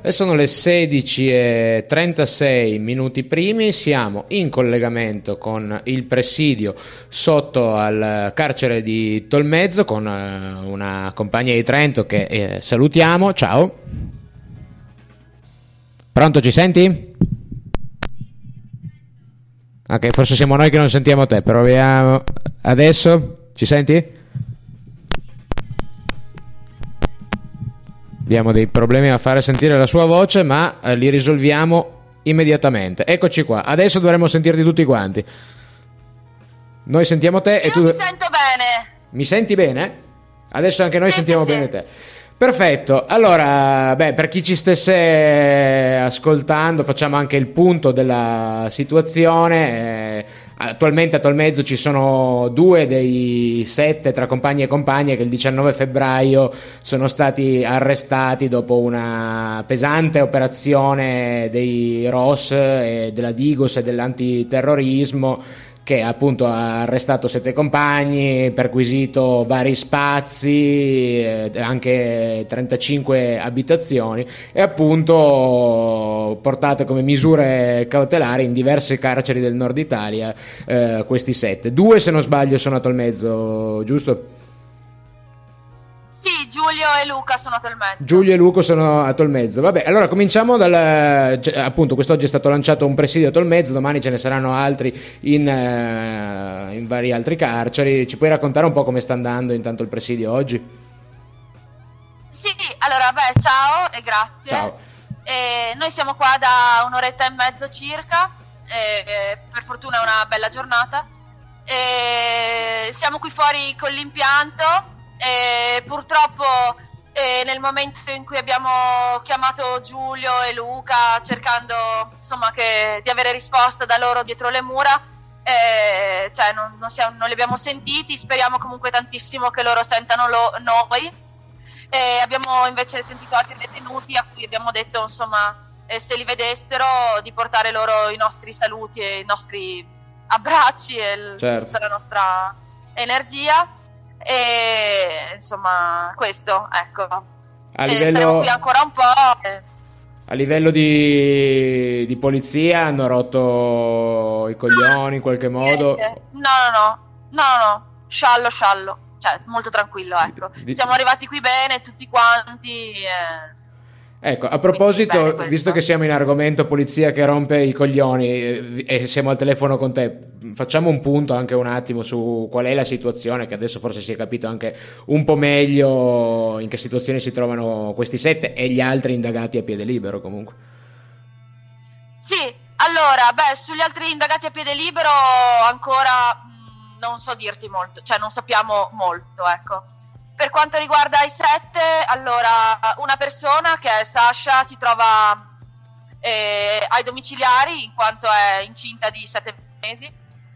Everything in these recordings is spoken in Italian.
E sono le 16:36 minuti primi, siamo in collegamento con il presidio sotto al carcere di Tolmezzo con una compagna di Trento che salutiamo. Ciao. Pronto, ci senti? Ok, forse siamo noi che non sentiamo te, proviamo adesso. Ci senti? Abbiamo dei problemi a fare sentire la sua voce, ma li risolviamo immediatamente. Eccoci qua, adesso dovremmo sentirti tutti quanti. Noi sentiamo te e tu... Io ti sento bene. Mi senti bene? Adesso anche noi sentiamo bene sì. te. Perfetto, allora, per chi ci stesse ascoltando facciamo anche il punto della situazione. Attualmente a Tolmezzo ci sono 2 dei 7 tra compagni e compagne che il 19 febbraio sono stati arrestati dopo una pesante operazione dei ROS e della Digos e dell'antiterrorismo, che appunto ha arrestato 7 compagni, perquisito vari spazi, anche 35 abitazioni e appunto portate come misure cautelari in diverse carceri del nord Italia questi 7. 2, se non sbaglio, sono a Tolmezzo, giusto? Sì, Giulio e Luca sono a Tolmezzo. Giulio e Luca sono a Tolmezzo. Vabbè, allora cominciamo appunto, quest'oggi è stato lanciato un presidio a Tolmezzo, domani ce ne saranno altri in vari altri carceri. Ci puoi raccontare un po' come sta andando intanto il presidio oggi? Sì, allora, ciao e grazie. Ciao. Noi siamo qua da un'oretta e mezzo circa, per fortuna è una bella giornata. Siamo qui fuori con l'impianto. Purtroppo nel momento in cui abbiamo chiamato Giulio e Luca cercando insomma di avere risposta da loro dietro le mura, non li abbiamo sentiti. Speriamo comunque tantissimo che loro sentano noi. Abbiamo invece sentito altri detenuti a cui abbiamo detto insomma se li vedessero di portare loro i nostri saluti e i nostri abbracci e tutta la nostra energia. E insomma questo, ecco, staremo qui ancora un po'. A livello di polizia hanno rotto i coglioni in qualche modo? No, sciallo, cioè molto tranquillo, ecco. Siamo arrivati qui bene tutti quanti. Ecco, a proposito, visto che siamo in argomento polizia che rompe i coglioni e siamo al telefono con te, facciamo un punto anche un attimo su qual è la situazione, che adesso forse si è capito anche un po' meglio in che situazione si trovano questi 7 e gli altri indagati a piede libero comunque. Sì, allora, sugli altri indagati a piede libero ancora non so dirti molto, cioè non sappiamo molto, ecco. Per quanto riguarda i 7, allora una persona che è Sasha si trova ai domiciliari in quanto è incinta di 7 mesi.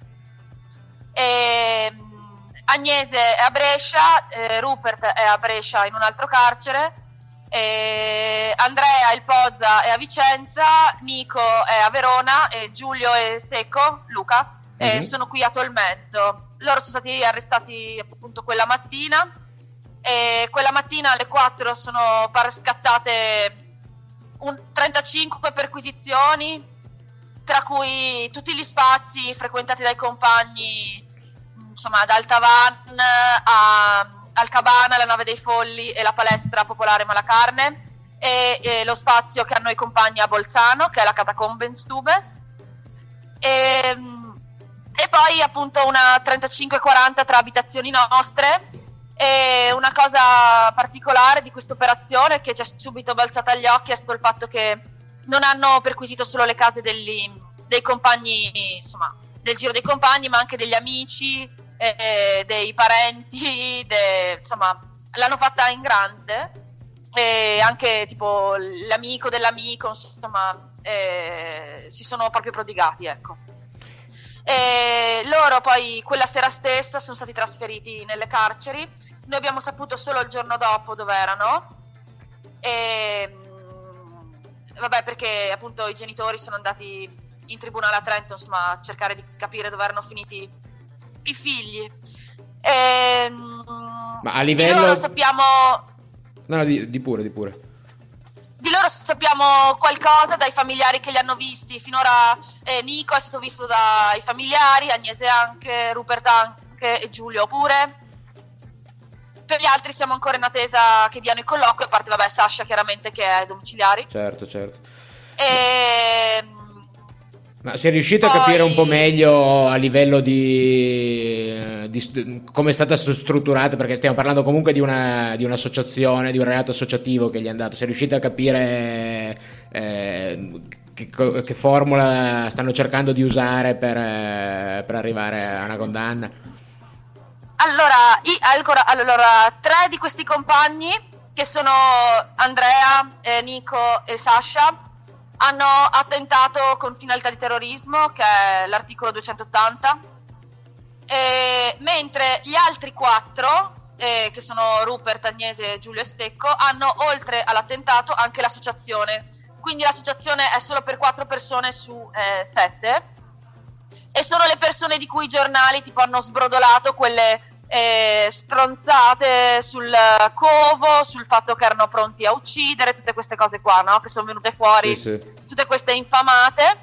Agnese è a Brescia, Rupert è a Brescia in un altro carcere, Andrea il Pozza è a Vicenza, Nico è a Verona e Giulio e Stecco, Luca, sono qui a Tolmezzo. Loro sono stati arrestati appunto quella mattina. E quella mattina alle 4 sono scattate 35 perquisizioni, tra cui tutti gli spazi frequentati dai compagni, insomma ad Altavan, al Cabana, la Nave dei Folli e la Palestra Popolare Malacarne, e lo spazio che hanno i compagni a Bolzano, che è la Catacombenstube, e poi appunto una 35-40 tra abitazioni nostre. E una cosa particolare di questa operazione che ci è subito balzata agli occhi è stato il fatto che non hanno perquisito solo le case dei compagni, insomma del giro dei compagni, ma anche degli amici, dei parenti, insomma l'hanno fatta in grande, e anche tipo l'amico dell'amico, insomma si sono proprio prodigati, ecco. E loro poi quella sera stessa sono stati trasferiti nelle carceri. Noi abbiamo saputo solo il giorno dopo dove erano, e perché appunto i genitori sono andati in tribunale a Trento, insomma, a cercare di capire dove erano finiti i figli. Ma a livello... Loro sappiamo... No, di pure. Di loro sappiamo qualcosa dai familiari che li hanno visti. Finora Nico è stato visto dai familiari, Agnese anche, Rupert anche e Giulio pure. Per gli altri siamo ancora in attesa che diano il colloquio, a parte vabbè Sasha chiaramente che è ai domiciliari. Certo. E... Ma si è riuscito a capire un po' meglio a livello di come è stata strutturata, perché stiamo parlando comunque di un'associazione, di un reato associativo che gli è andato. Si è riuscito a capire che formula stanno cercando di usare per arrivare a una condanna? Allora, tre di questi compagni, che sono Andrea, Nico e Sasha, hanno attentato con finalità di terrorismo, che è l'articolo 280, mentre gli altri 4, che sono Rupert, Agnese, Giulio e Stecco, hanno oltre all'attentato anche l'associazione. Quindi l'associazione è solo per 4 persone su 7, e sono le persone di cui i giornali tipo hanno sbrodolato quelle stronzate sul covo, sul fatto che erano pronti a uccidere, tutte queste cose qua, no? Che sono venute fuori, sì. Tutte queste infamate,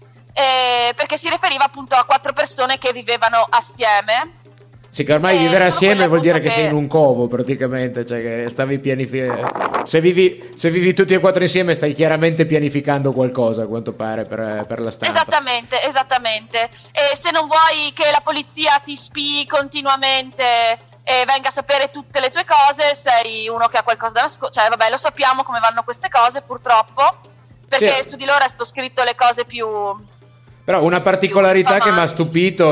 perché si riferiva appunto a 4 persone che vivevano assieme. Sì, che ormai vivere assieme vuol dire che sei in un covo praticamente, cioè che stavi se vivi tutti e 4 insieme stai chiaramente pianificando qualcosa, a quanto pare, per la stampa. Esattamente. E se non vuoi che la polizia ti spii continuamente e venga a sapere tutte le tue cose, sei uno che ha qualcosa da nascondere. Cioè vabbè, lo sappiamo come vanno queste cose purtroppo, perché su di loro è stato scritto le cose più... Però una particolarità che mi ha stupito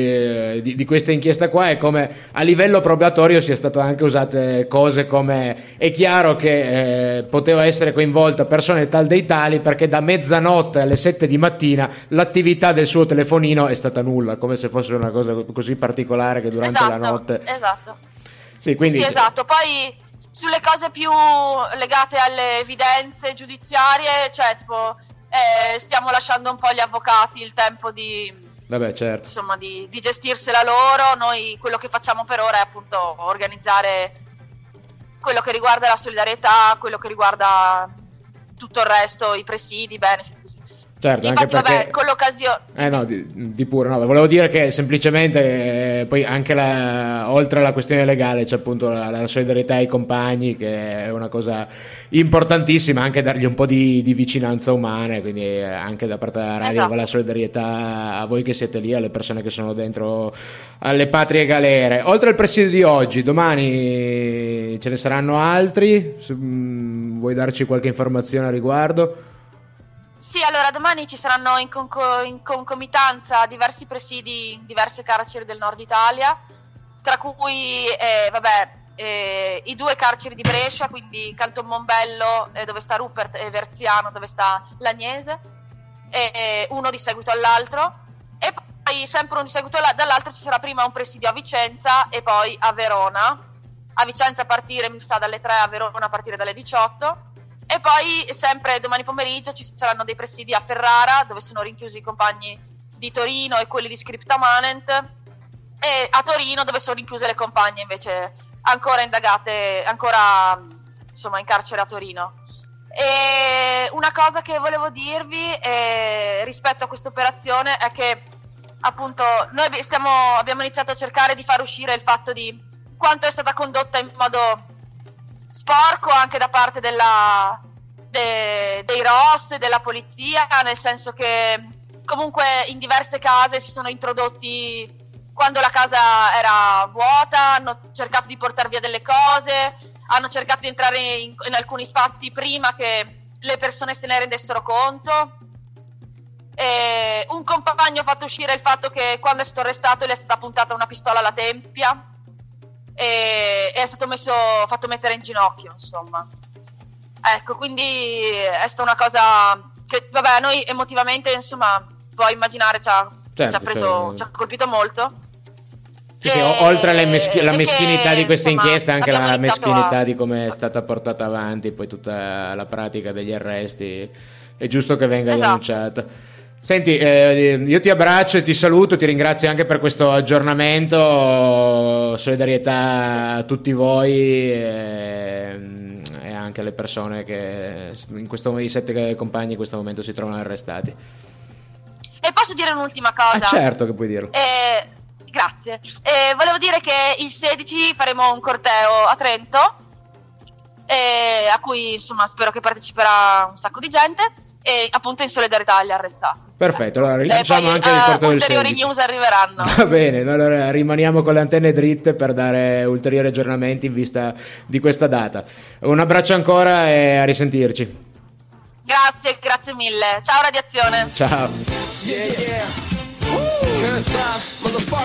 di questa inchiesta qua è come a livello probatorio sia stato anche usate cose come: è chiaro che poteva essere coinvolta persone tal dei tali, perché da mezzanotte alle 7 di mattina l'attività del suo telefonino è stata nulla, come se fosse una cosa così particolare che durante la notte. Esatto. Sì, quindi... sì, esatto. Poi sulle cose più legate alle evidenze giudiziarie, cioè tipo... stiamo lasciando un po' agli avvocati il tempo di, certo. Insomma, di gestirsela loro. Noi quello che facciamo per ora è appunto organizzare quello che riguarda la solidarietà, quello che riguarda tutto il resto, i presidi, i benefit. Certo, infatti, anche perché... vabbè, con l'occasione... no, di pure, no, volevo dire che semplicemente poi anche oltre alla questione legale c'è appunto la solidarietà ai compagni, che è una cosa importantissima, anche dargli un po' di vicinanza umana, quindi anche da parte della radio la solidarietà a voi che siete lì, alle persone che sono dentro alle patrie galere. Oltre al presidio di oggi, domani ce ne saranno altri? Vuoi darci qualche informazione a riguardo? Sì, allora domani ci saranno in concomitanza diversi presidi in diverse carceri del nord Italia, tra cui i 2 carceri di Brescia, quindi Canton Mombello, dove sta Rupert, e Verziano, dove sta l'Agnese, e uno di seguito all'altro, e poi sempre uno di seguito dall'altro ci sarà prima un presidio a Vicenza e poi a Verona. A Vicenza a partire, mi sa, dalle 3, a Verona a partire dalle 18. E poi sempre domani pomeriggio ci saranno dei presidi a Ferrara, dove sono rinchiusi i compagni di Torino e quelli di Scripta Manent, e a Torino dove sono rinchiuse le compagne invece ancora indagate, ancora insomma in carcere a Torino. E una cosa che volevo dirvi rispetto a questa operazione è che appunto noi abbiamo iniziato a cercare di far uscire il fatto di quanto è stata condotta in modo sporco anche da parte dei ROS e della polizia, nel senso che comunque in diverse case si sono introdotti quando la casa era vuota, hanno cercato di portare via delle cose, hanno cercato di entrare in alcuni spazi prima che le persone se ne rendessero conto. Un compagno ha fatto uscire il fatto che quando è stato arrestato gli è stata puntata una pistola alla tempia e è stato fatto mettere in ginocchio, insomma. Ecco, quindi è stata una cosa che, vabbè, noi emotivamente, insomma, puoi immaginare, ci ha colpito molto. Sì, oltre alla meschinità di questa inchiesta, anche la meschinità di come è stata portata avanti poi tutta la pratica degli arresti, è giusto che venga denunciata. Senti, io ti abbraccio e ti saluto, ti ringrazio anche per questo aggiornamento, solidarietà a tutti voi e anche alle persone che in questo momento, i 7 compagni in questo momento si trovano arrestati. E posso dire un'ultima cosa? Certo che puoi dirlo. Grazie. Volevo dire che il 16 faremo un corteo a Trento, a cui insomma spero che parteciperà un sacco di gente, e appunto in solidarietà agli arrestati. Perfetto, allora rilanciamo anche il corteo del 16. Ulteriori news arriveranno. Va bene, allora rimaniamo con le antenne dritte per dare ulteriori aggiornamenti in vista di questa data. Un abbraccio ancora e a risentirci. Grazie mille. Ciao Radiazione. Ciao.